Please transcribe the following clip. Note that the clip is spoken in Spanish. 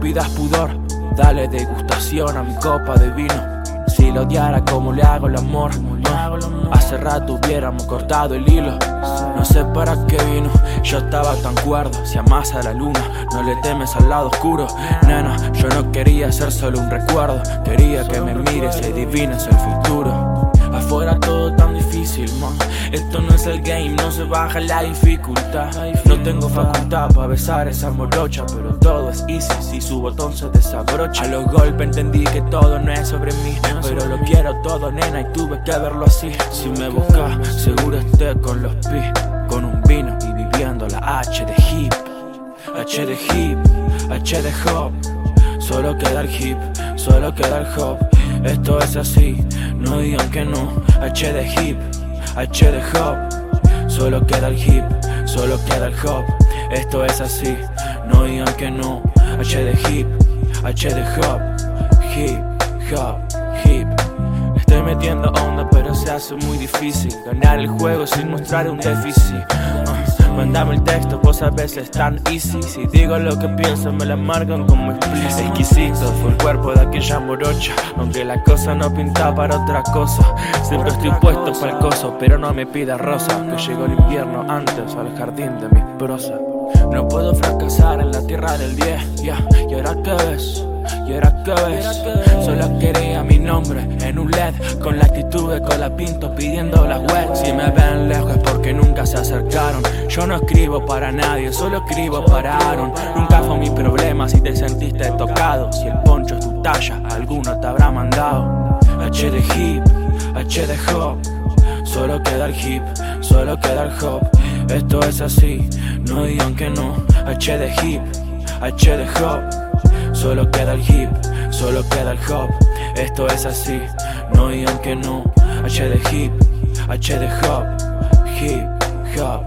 pidas pudor, dale degustación a mi copa de vino. Si lo odiara como le hago el amor, no, hace rato hubiéramos cortado el hilo. No sé para qué vino, yo estaba tan cuerdo. Si amas a la luna, no le temes al lado oscuro. Nena, yo no quería ser solo un recuerdo, quería que me mires y adivines el futuro. Afuera todo tan difícil, man. Esto no es el game, no se baja la dificultad. No tengo facultad para besar esa morocha, pero todo es easy si su botón se desabrocha. A los golpes entendí que todo no es sobre mí, pero lo quiero todo, nena, y tuve que verlo así. Si me buscas, seguro esté con los pies, con un vino y viviendo la H de hip. H de hip, H de hop. Solo queda el hip, solo queda el hop. Esto es así, no digan que no. H de hip, H de hop. Solo queda el hip, solo queda el hop. Esto es así, no digan que no. H de hip, H de hop. Hip, hop, hip. Estoy metiendo onda pero se hace muy difícil ganar el juego sin mostrar un déficit. Mándame el texto, vos a veces tan easy. Si digo lo que pienso me la marcan como explícito. Exquisito fue el cuerpo de aquella morocha, aunque la cosa no pinta para otra cosa. Siempre estoy puesto para el coso, pero no me pidas rosa, que llegó el invierno antes al jardín de mis prosas. No puedo fracasar en la tierra del 10, yeah. ¿Y ahora qué ves? ¿Y ahora qué ves? Solo quería mi nombre en un LED, con la actitud de Colapinto pidiendo las web. Si me ven lejos es porque nunca se acercaron. Yo no escribo para nadie, solo escribo para Aaron. Nunca fue mi problema si te sentiste tocado. Si el poncho es tu talla, alguno te habrá mandado. H de hip, H de hop. Solo queda el hip, solo queda el hop. Esto es así, no digan que no. H de hip, H de hop. Solo queda el hip, solo queda el hop. Esto es así, no digan que no. H de hip, H de hop. Hip, hop.